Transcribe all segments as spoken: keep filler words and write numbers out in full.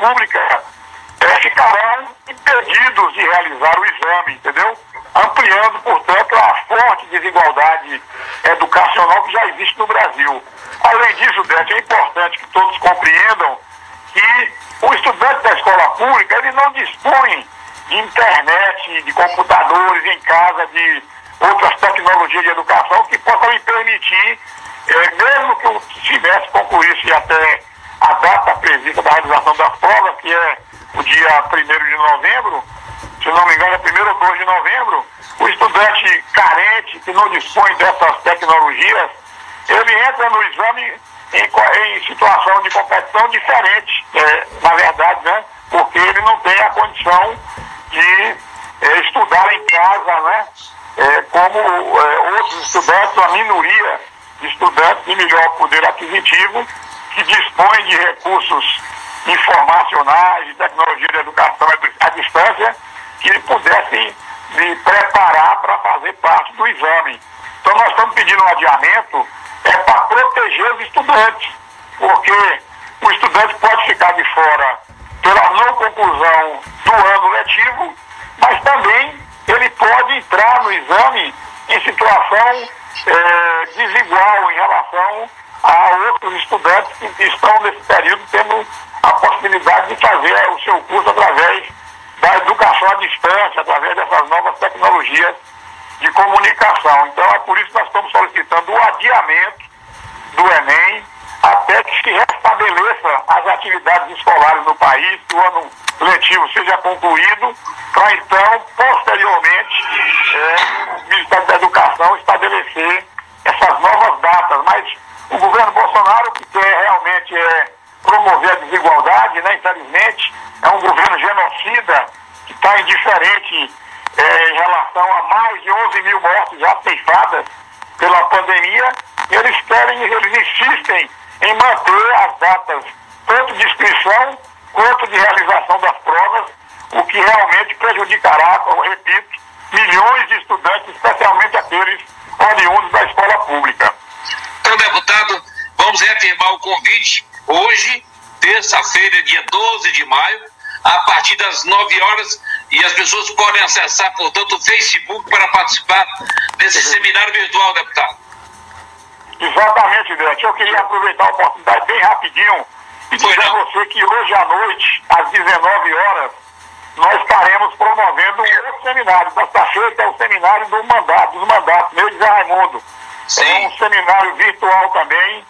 pública é, ficarão impedidos de realizar o exame, entendeu? Ampliando, portanto, a forte desigualdade educacional que já existe no Brasil. Além disso, Dete, é importante que todos compreendam que o estudante da escola pública, ele não dispõe de internet, de computadores em casa, de outras tecnologias de educação que possam lhe permitir, eh, mesmo que eu tivesse concluísse até a data prevista da realização das provas, que é o dia primeiro de novembro, se não me engano é primeiro ou dois de novembro, o estudante carente, que não dispõe dessas tecnologias, ele entra no exame em, em situação de competição diferente, é, na verdade, né? Porque ele não tem a condição de é, estudar em casa, né? É, como é, outros estudantes, a minoria de estudantes de melhor poder aquisitivo, que dispõem de recursos informacionais, de tecnologia de educação à distância, que pudessem se preparar para fazer parte do exame. Então nós estamos pedindo um adiamento é para proteger os estudantes, porque o estudante pode ficar de fora pela não conclusão do ano letivo, mas também ele pode entrar no exame em situação é, desigual em relação a outros estudantes que estão nesse período tendo a possibilidade de fazer o seu curso através da educação à distância, através dessas novas tecnologias de comunicação. Então é por isso que nós estamos solicitando o adiamento do Enem até que se restabeleça as atividades escolares no país, que o ano letivo seja concluído, para então, posteriormente, é, o Ministério da Educação estabelecer essas novas datas. Mas o governo Bolsonaro, que quer realmente é, promover a desigualdade, né, infelizmente, é um governo genocida, que está indiferente é, em relação a mais de onze mil mortes já ceifadas pela pandemia. Eles querem, eles insistem em manter as datas tanto de inscrição quanto de realização das provas, o que realmente prejudicará, como repito, milhões de estudantes, especialmente aqueles oriundos da escola pública. Então, deputado, vamos reafirmar o convite hoje, terça-feira, dia doze de maio, a partir das nove horas, e as pessoas podem acessar, portanto, o Facebook para participar desse seminário virtual, deputado. Exatamente, Dete. Eu queria aproveitar a oportunidade bem rapidinho e dizer a você que hoje à noite, às dezenove horas, nós estaremos promovendo um outro seminário. Sexta-feira é o seminário do mandato, dos mandatos, meu de Zé Raimundo. Sim. É um seminário virtual também,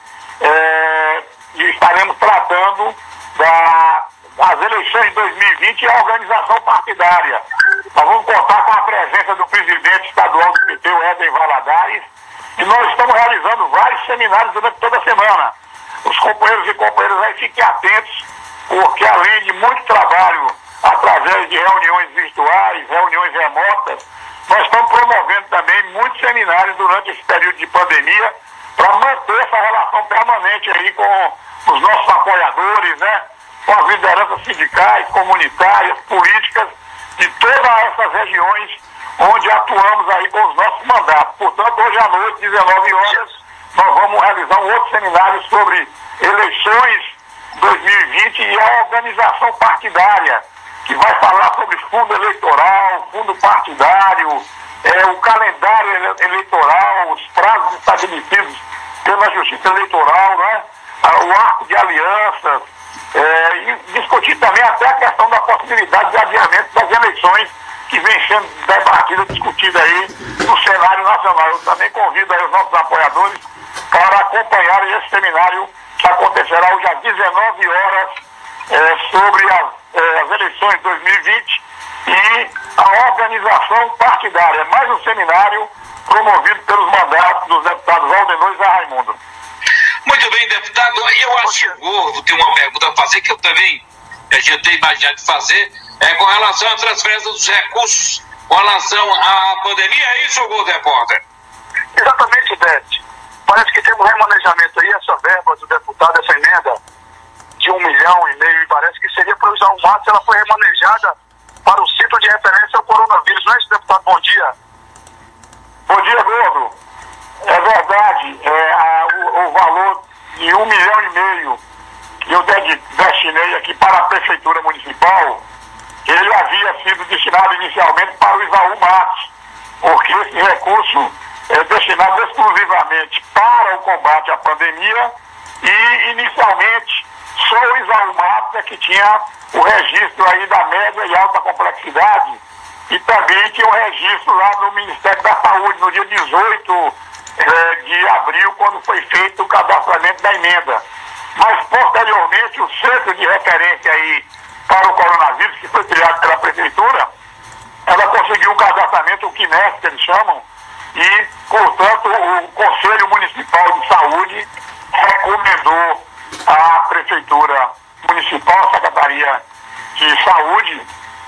é, e estaremos tratando da, das eleições de dois mil e vinte e a organização partidária. Nós vamos contar com a presença do presidente estadual do P T, o Éden Valadares, e nós estamos realizando vários seminários durante toda a semana. Os companheiros e companheiras aí fiquem atentos, porque além de muito trabalho através de reuniões virtuais, reuniões remotas, nós estamos promovendo também muitos seminários durante esse período de pandemia para manter essa relação permanente aí com os nossos apoiadores, né? Com as lideranças sindicais, comunitárias, políticas de todas essas regiões onde atuamos aí com os nossos mandatos. Portanto, hoje à noite, dezenove horas, nós vamos realizar um outro seminário sobre eleições dois mil e vinte e a organização partidária, que vai falar sobre fundo eleitoral, fundo partidário, é, o calendário ele, eleitoral, os prazos estabelecidos pela Justiça Eleitoral, né? O arco de alianças, é, e discutir também até a questão da possibilidade de adiamento das eleições que vem sendo debatida, discutida aí no cenário nacional. Eu também convido aí os nossos apoiadores para acompanharem esse seminário que acontecerá hoje às dezenove horas é, sobre as, é, as eleições de dois mil e vinte e a organização partidária. Mais um seminário promovido pelos mandatos dos deputados Valdenor e Zé Raimundo. Muito bem, deputado. Eu acho que eu tenho uma pergunta a fazer que eu também já tenho imaginado de fazer. É com relação à transferência dos recursos com relação à pandemia, é isso, Gordo Repórter? Exatamente, Dete. Parece que tem um remanejamento aí, essa verba do deputado, essa emenda de um milhão e meio, e parece que seria para usar o mato, ela foi remanejada para o centro de referência ao coronavírus. Não é isso, deputado? Bom dia. Bom dia, Gordo. É verdade, é, a, o, o valor de um milhão e meio eu destinei aqui para a Prefeitura Municipal, ele havia sido destinado inicialmente para o Isaú Matos, porque esse recurso é destinado exclusivamente para o combate à pandemia e, inicialmente, só o Isaú Matos é que tinha o registro aí da média e alta complexidade e também tinha o registro lá no Ministério da Saúde, no dia dezoito eh, de abril, quando foi feito o cadastramento da emenda. Mas, posteriormente, o centro de referência aí para o coronavírus, que foi criado pela Prefeitura, ela conseguiu o cadastramento, o Quines, que eles chamam, e, portanto, o Conselho Municipal de Saúde recomendou à Prefeitura Municipal, à Secretaria de Saúde,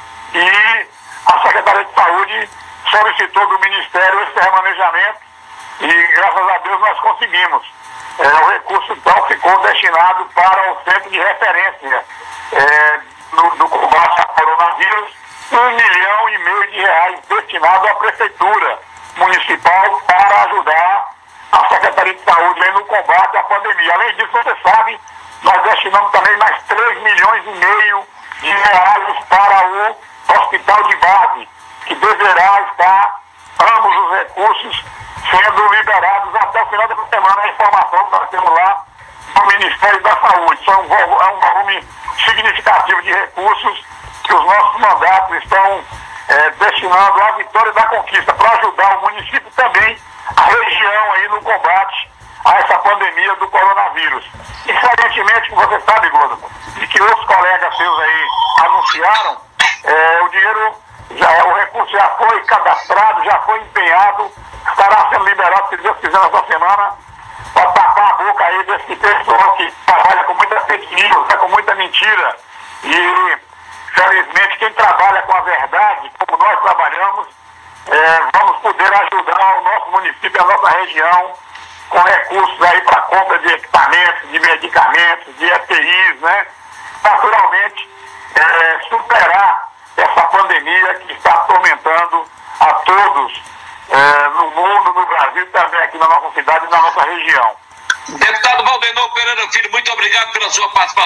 e a Secretaria de Saúde solicitou do Ministério esse remanejamento e, graças a Deus, nós conseguimos. É, o recurso, então, ficou destinado para o centro de referência é, no, no combate ao coronavírus, um milhão e meio de reais destinado à Prefeitura Municipal para ajudar a Secretaria de Saúde aí no combate à pandemia. Além disso, você sabe, nós destinamos também mais três milhões e meio de reais para o Hospital de Base, que deverá estar ambos os recursos sendo liberados até o final dessa semana. A informação que nós temos lá do Ministério da Saúde. São um, é um volume significativo de recursos que os nossos mandatos estão é, destinando à vitória da conquista para ajudar o município também, a região aí no combate a essa pandemia do coronavírus. Diferentemente, como você sabe, Gordo, de que outros colegas seus aí anunciaram, é, o dinheiro, já, o recurso já foi cadastrado, já foi empenhado, estará sendo liberado, se Deus quiser, nessa semana, para tapar a boca aí desse pessoal que trabalha com muita fake news, né, com muita mentira. E, felizmente, quem trabalha com a verdade, como nós trabalhamos, é, vamos poder ajudar o nosso município, a nossa região, com recursos aí para compra de equipamentos, de medicamentos, de E T Is, né? Naturalmente, é, superar essa pandemia que está atormentando a todos é, no mundo, no Brasil e também aqui na nossa cidade e na nossa região. Deputado Valdenor Pereira Filho, muito obrigado pela sua participação.